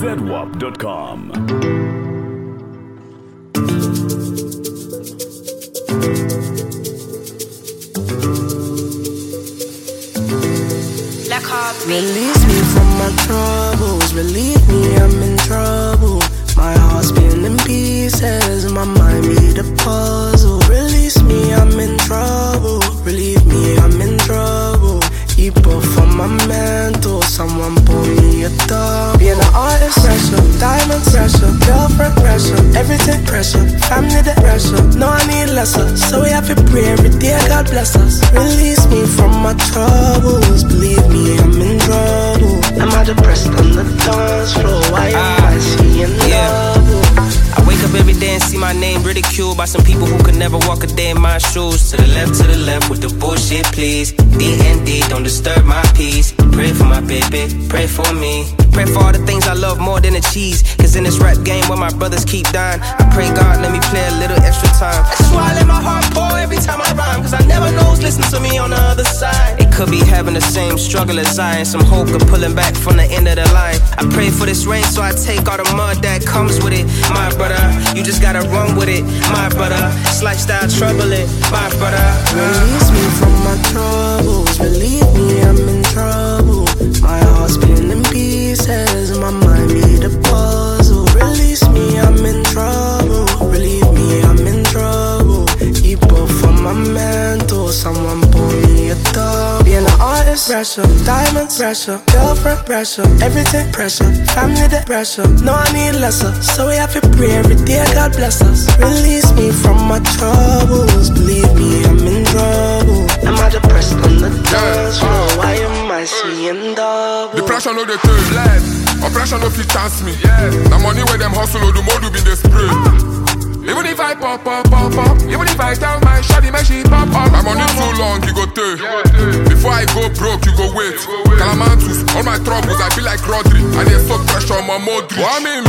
zedwap.com. Release me from my troubles, relieve me, I'm in trouble. My heart's been in pieces, my mind be the puzzle. Release me, I'm in trouble, relieve me, I'm in trouble. Keep off on my mental, someone pull me a dog. Being an artist, pressure, diamonds, pressure, girlfriend, pressure, everything pressure, family, the pressure. No, I need lesser, so we have to pray every day, God bless us. Release me from my troubles, believe me, I'm in trouble. Am I depressed on the dance floor? Why am I seeing double? I wake up every day and see my name ridiculed by some people who could never walk a day in my shoes. To the left with the bullshit, please. D&D, don't disturb my peace. Pray for my baby, pray for me. Pray for all the things I love more than the cheese. Cause in this rap game where my brothers keep dying, I pray God let me play a little extra time. That's why I let my heart pour every time I rhyme. Cause I never know who's listening to me on the other side. It could be having the same struggle as I, and some hope of pulling back from the end of the line. I pray for this rain so I take all the mud that comes with it. My brother, you just gotta run with it. My brother, it's lifestyle troubling. My brother, release me from my troubles, believe me, I'm in trouble. My heart's been in pieces, my mind be the puzzle. Release me, I'm in trouble, relieve me, I'm in trouble. Keep off on my mental, someone pull me a dog. Being an artist, pressure, diamonds, pressure, girlfriend, pressure, everything pressure, family, the pressure. No, I need lesser, so we have to pray every day, God bless us. Release me from my troubles, believe me, I'm in trouble. Am I depressed on the dance floor? Why am I seeing double? Depression no dey take life, oppression no fit chance me. The money where them hustle, the more do be they spray. Even if I pop, even if I tell my shawty make she pop up, my money too long, you go take. Before I go broke, you go wait. Calamantus, all my troubles, I feel like Rodri. I need so pressure on my Modric. What me,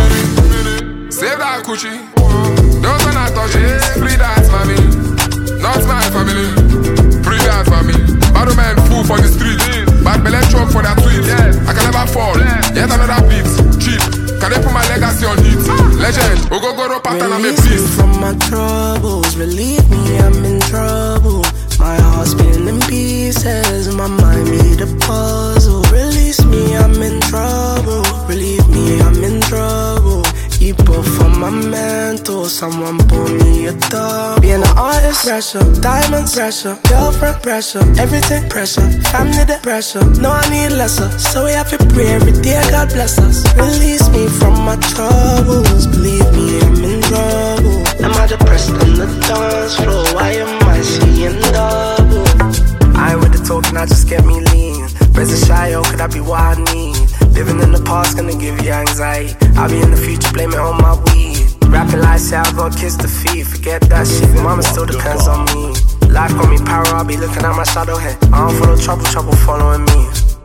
save that coochie. Don't wanna touch it, free that for me. Not my family, free that for me. Bad man fool for the street, bad belly truck for that tweet. I can never fall, yet another beat, cheap. Can they put my legacy on it? Legend, go pattern and make peace. Release me from my troubles, relieve me, I'm in trouble. My heart's been in pieces, my mind be the puzzle. Release me, I'm in trouble, relieve me, I'm in trouble. Keep off on my mental, someone pull me a dog. Being an artist, pressure, diamonds, pressure, girlfriend, pressure, everything pressure, family, the pressure. No, I need lesser, so we have to pray every day, God bless us. Release me from my troubles, believe me, I'm in trouble. Am I depressed on the dance floor? Why am I seeing double? I ain't with the talking, I just get me lean. Raise a shy, oh, could that be what I need? Living in the past gonna give you anxiety. I'll be in the future, blame it on my weed. Rapping like say I got kiss the feet. Forget that shit, mama still depends on me. Life got me power, I'll be looking at my shadow head. I don't follow trouble following me.